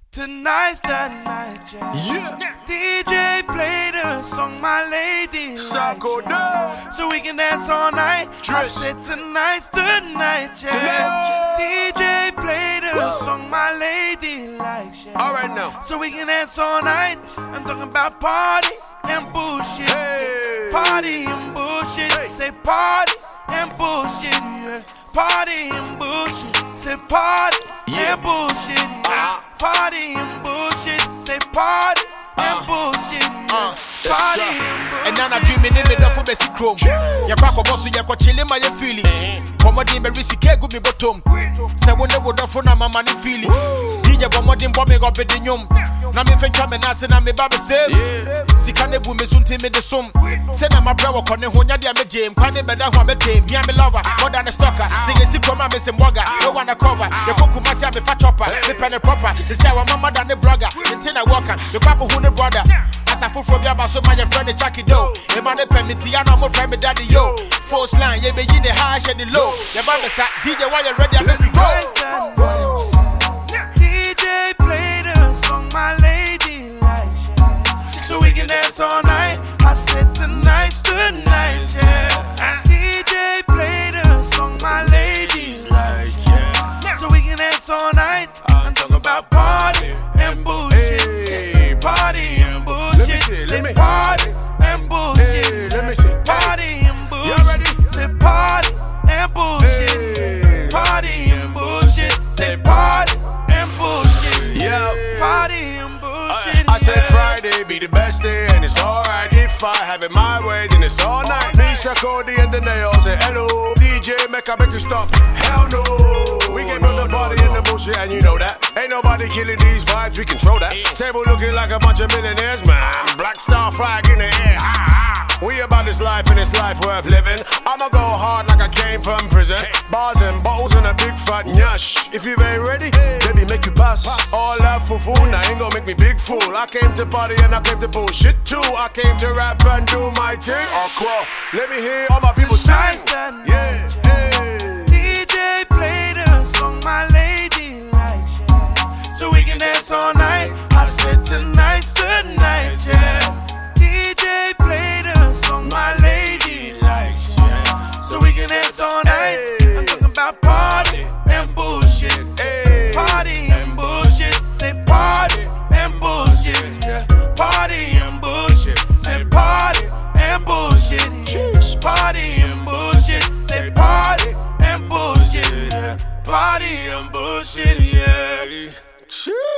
Tonight's the night, yeah. DJ played a song my lady likes, so we can dance all night. I said tonight's the night, yeah. DJ played a song my lady likes, yeah. Alright now, so we can dance all night. I'm talking about party and bullshit, hey. Party and bullshit, hey. Say party and bullshit, yeah. Party and bullshit, say party and bullshit, yeah. Party and bullshit, say party and bullshit, yeah. Party and bullshit. And now I dream in the middle of a basic chrome. Ya crack a boss, ya chilling my feeling. Comedy me risky care good me bottom. Say when they would have fun my money feeling. DJ Bomodin bombing up with the yum. Now me think I'm an ass and I'm a baby sale. Sikane boom is until me the sum. Send my brother on the Honya Dia Jam, Kane Beda Wamete, me a lover, more than a stalker. Sing a sick woman, Miss Mwaga, no one a cover. The Kokumasi, me fat chopper, me pen a proper. The Sarah Mama than the brother, until I walk, the Papa who the brother. As I full from your so my friend the Jackie Doe. The man the permit, I know my friend, me daddy yo. False line, yeah, be in the high and the low. The Baba sat, DJ, why you ready? I make you go. DJ played a song my lady likes, yeah. So we can dance all night. I said tonight's the night, yeah. DJ played a song my lady likes, yeah. So we can dance all night. I'm talking about party and bullshit. Hey, party and bullshit. Say party and bullshit. Hey, let me see. Party and bullshit. You ready? Say party and bullshit. Hey. Party and bullshit. Say party and bullshit. Yeah. Party and bullshit. I said Friday be the best day and it's alright. If I have it my way, then it's all night. Misha, Cody and the nails say hello. DJ, make you stop. Hell no. We can build the party in the bullshit and you know that. Ain't nobody killing these vibes, we control that. Table looking like a bunch of millionaires, man. Black star flag in the air. We about this life and it's life worth living. I'ma go hard like I came from prison. Bars and bottles and a big fat nyash. If you ain't ready, baby, make you pass. All that for fool, now ain't gonna make me big fool. I came to party and I came to bullshit too. I came to rap and do my thing. Let me hear all my people sing. Yeah, DJ played a song my lady likes, yeah. So we can dance all night. I said tonight's the night, yeah. DJ played a song my lady likes, yeah. So we can dance all night. I'm talking about party and bullshit. Party and bullshit. Say party and bullshit, yeah. Party and bullshit. Say party and bullshit, yeah. Party and bullshit. Say party and bullshit, yeah. Party and bullshit, yeah.